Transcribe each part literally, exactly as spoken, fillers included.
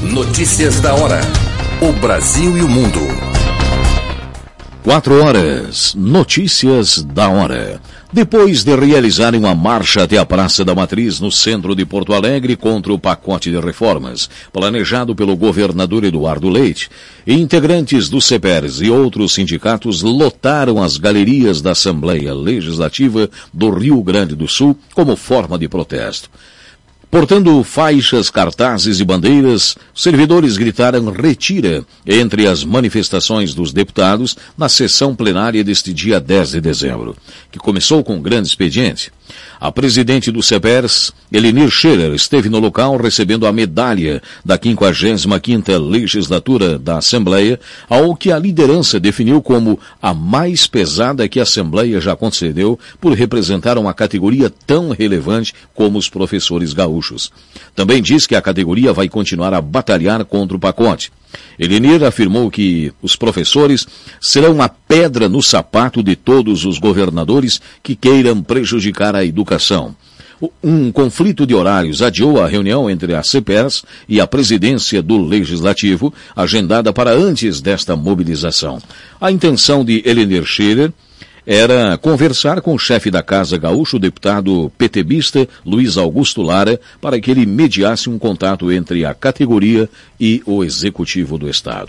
Notícias da hora. O Brasil e o mundo. Quatro horas. Notícias da hora. Depois de realizarem uma marcha até a Praça da Matriz, no centro de Porto Alegre, contra o pacote de reformas planejado pelo governador Eduardo Leite, integrantes do CEPERS e outros sindicatos lotaram as galerias da Assembleia Legislativa do Rio Grande do Sul como forma de protesto. Portando faixas, cartazes e bandeiras, servidores gritaram "retira" entre as manifestações dos deputados na sessão plenária deste dia dez de dezembro, que começou com um grande expediente. A presidente do CEPERS, Elenir Scherer, esteve no local recebendo a medalha da quinquagésima quinta Legislatura da Assembleia, ao que a liderança definiu como a mais pesada que a Assembleia já concedeu por representar uma categoria tão relevante como os professores gaúchos. Também diz que a categoria vai continuar a batalhar contra o pacote. Elenir afirmou que os professores serão uma pedra no sapato de todos os governadores que queiram prejudicar a educação. Um conflito de horários adiou a reunião entre a CEPERS e a presidência do Legislativo, agendada para antes desta mobilização. A intenção de Elenir Scherer era conversar com o chefe da Casa Gaúcha, o deputado petebista Luiz Augusto Lara, para que ele mediasse um contato entre a categoria e o Executivo do Estado.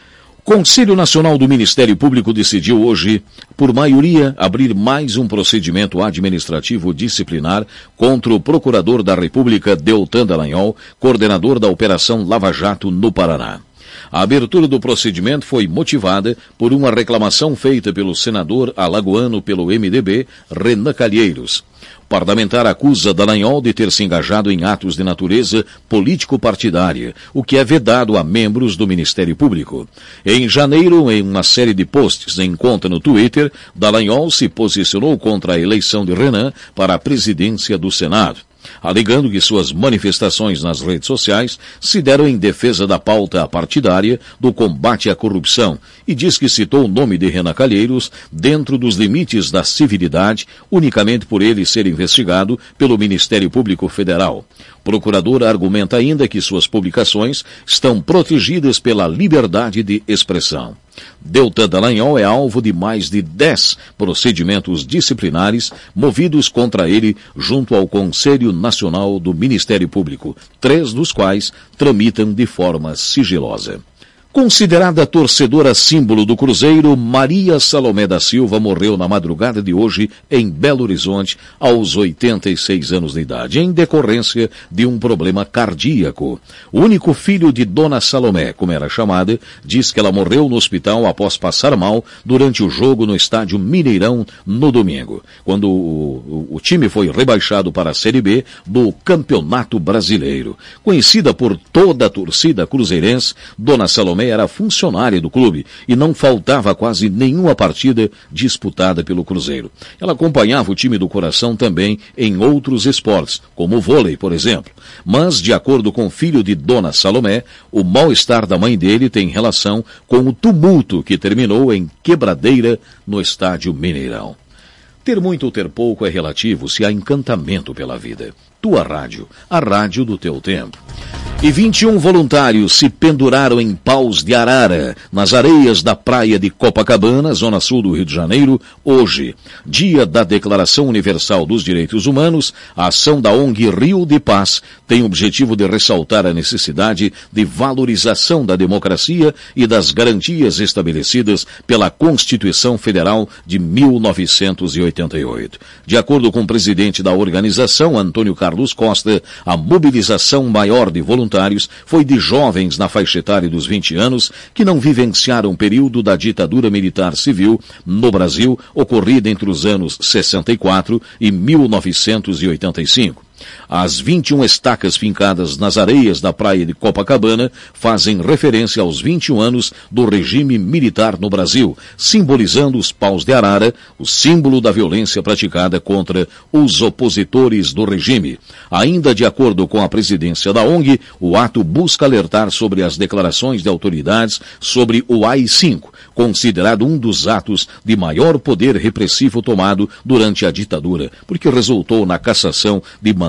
O Conselho Nacional do Ministério Público decidiu hoje, por maioria, abrir mais um procedimento administrativo disciplinar contra o Procurador da República, Deltan Dallagnol, coordenador da Operação Lava Jato no Paraná. A abertura do procedimento foi motivada por uma reclamação feita pelo senador alagoano pelo M D B, Renan Calheiros. O parlamentar acusa Dallagnol de ter se engajado em atos de natureza político-partidária, o que é vedado a membros do Ministério Público. Em janeiro, em uma série de posts em conta no Twitter, Dallagnol se posicionou contra a eleição de Renan para a presidência do Senado, alegando que suas manifestações nas redes sociais se deram em defesa da pauta partidária do combate à corrupção, e diz que citou o nome de Renan Calheiros dentro dos limites da civilidade, unicamente por ele ser investigado pelo Ministério Público Federal. O procurador argumenta ainda que suas publicações estão protegidas pela liberdade de expressão. Deltan Dallagnol é alvo de mais de dez procedimentos disciplinares movidos contra ele junto ao Conselho Nacional do Ministério Público, três dos quais tramitam de forma sigilosa. Considerada torcedora símbolo do Cruzeiro, Maria Salomé da Silva morreu na madrugada de hoje em Belo Horizonte, aos oitenta e seis anos de idade, em decorrência de um problema cardíaco. O único filho de Dona Salomé, como era chamada, diz que ela morreu no hospital após passar mal durante o jogo no estádio Mineirão no domingo, quando o, o, o time foi rebaixado para a Série B do Campeonato Brasileiro. Conhecida por toda a torcida cruzeirense, Dona Salomé era funcionária do clube e não faltava quase nenhuma partida disputada pelo Cruzeiro. Ela acompanhava o time do coração também em outros esportes, como o vôlei, por exemplo. Mas, de acordo com o filho de Dona Salomé, o mal-estar da mãe dele tem relação com o tumulto que terminou em quebradeira no estádio Mineirão. Ter muito ou ter pouco é relativo se há encantamento pela vida. Tua rádio, a rádio do teu tempo. E vinte e um voluntários se penduraram em paus de arara nas areias da praia de Copacabana, zona sul do Rio de Janeiro, hoje, dia da Declaração Universal dos Direitos Humanos. A ação da O N G Rio de Paz tem o objetivo de ressaltar a necessidade de valorização da democracia e das garantias estabelecidas pela Constituição Federal de mil novecentos e oitenta e oito. De acordo com o presidente da organização, Antônio Carlos Costa, a mobilização maior de voluntários foi de jovens na faixa etária dos vinte anos que não vivenciaram o período da ditadura militar civil no Brasil, ocorrida entre os anos sessenta e quatro e mil novecentos e oitenta e cinco. As vinte e uma estacas fincadas nas areias da praia de Copacabana fazem referência aos vinte e um anos do regime militar no Brasil, simbolizando os paus de arara, o símbolo da violência praticada contra os opositores do regime. Ainda de acordo com a presidência da O N G, o ato busca alertar sobre as declarações de autoridades sobre o A I cinco, considerado um dos atos de maior poder repressivo tomado durante a ditadura, porque resultou na cassação de mandatos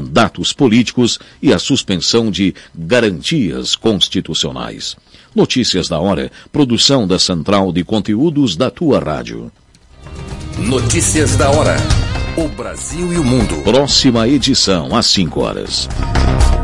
mandatos políticos e a suspensão de garantias constitucionais. Notícias da hora, produção da Central de Conteúdos da tua rádio. Notícias da hora. O Brasil e o mundo. Próxima edição às cinco horas.